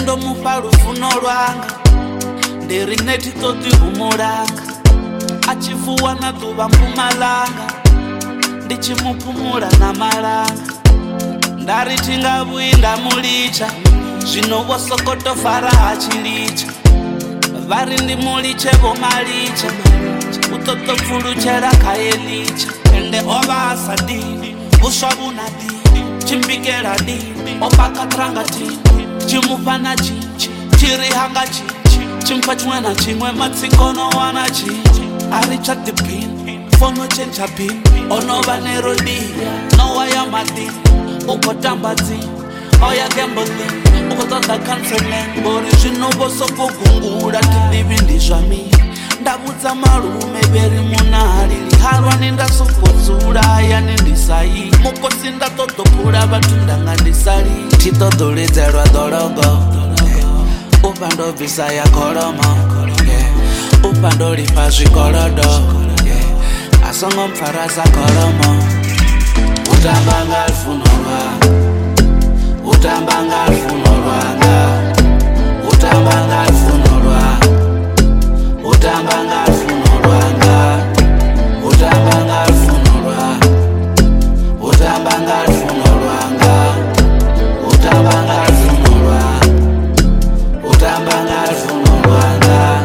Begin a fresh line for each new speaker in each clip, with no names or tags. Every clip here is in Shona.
endo mupa lufuno lwanga ndiri neti toti humulanga achivuwa na duva mpumalanga ndichimupumula na malanga ndari tingavuyi ndamulicha zvino vosokoto fara hachilicha vari ndimuliche vomalicha utotopfuluchera kayelicha ende ovasa dini vuswa vuna dini chimbikela dini opakatranga tini chimupana chichi chirihanga chichi chimpa chimwe na chimwe matsikono wana chichi aricha dipini fono chencha pini onova nerodini nowaya madini ukotamba dzini oya gambling ukotoda counseling bori zvino vosokogungula tidivi ndizvami ndabudza marume veri munari liharwa nendasokodzura yanendisai mukosi ndatodopura vatu ndanga ndisari titodoledzerwa dologo upa ndobvisa ya kolomo upa ndolipa zvikolodo asongo mpfarasa kolomo utambanga lufuno lwanga utambanga lufuno lwanga utambanga lufuno lwanga utambanga lufuno lwanga utambanga lufuno lwanga utambanga lufuno lwanga utambanga lufuno lwanga utambanga lufuno lwanga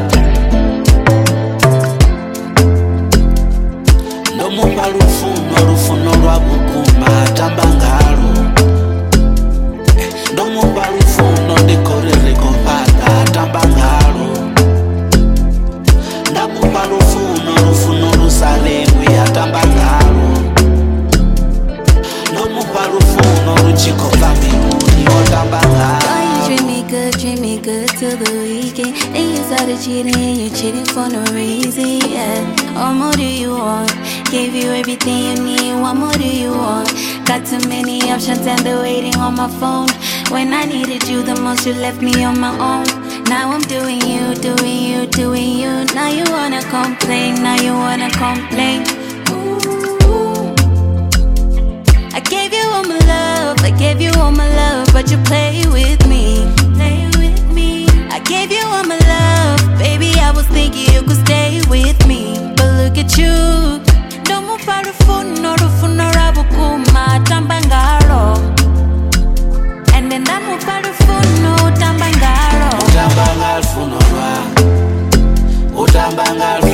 ndomupa lufuno lwa bukuma tambangalo ndomupa lufuno ndikorereko mpata tambangalo ndamupa lufuno lusalengwi yatambangalo ndomupa lufuno luchikoka mbinguni otambangalo.
Treat me good till the weekend. Then you started cheating and you cheating for no reason, yeah. What more do you want? Gave you everything you need, what more do you want? Got too many options and they're waiting on my phone. When I needed you the most, you left me on my own. Now I'm doing you. Now you wanna complain, Ooh. I gave you all my love, but you play with me. I gave you all my love, baby, I was thinking you could stay with me. But look at you, no more rufuno rabukuma tambangaro. And then I'm more rufuno tambangaro.
Utambanga lufuno lwanga utambanga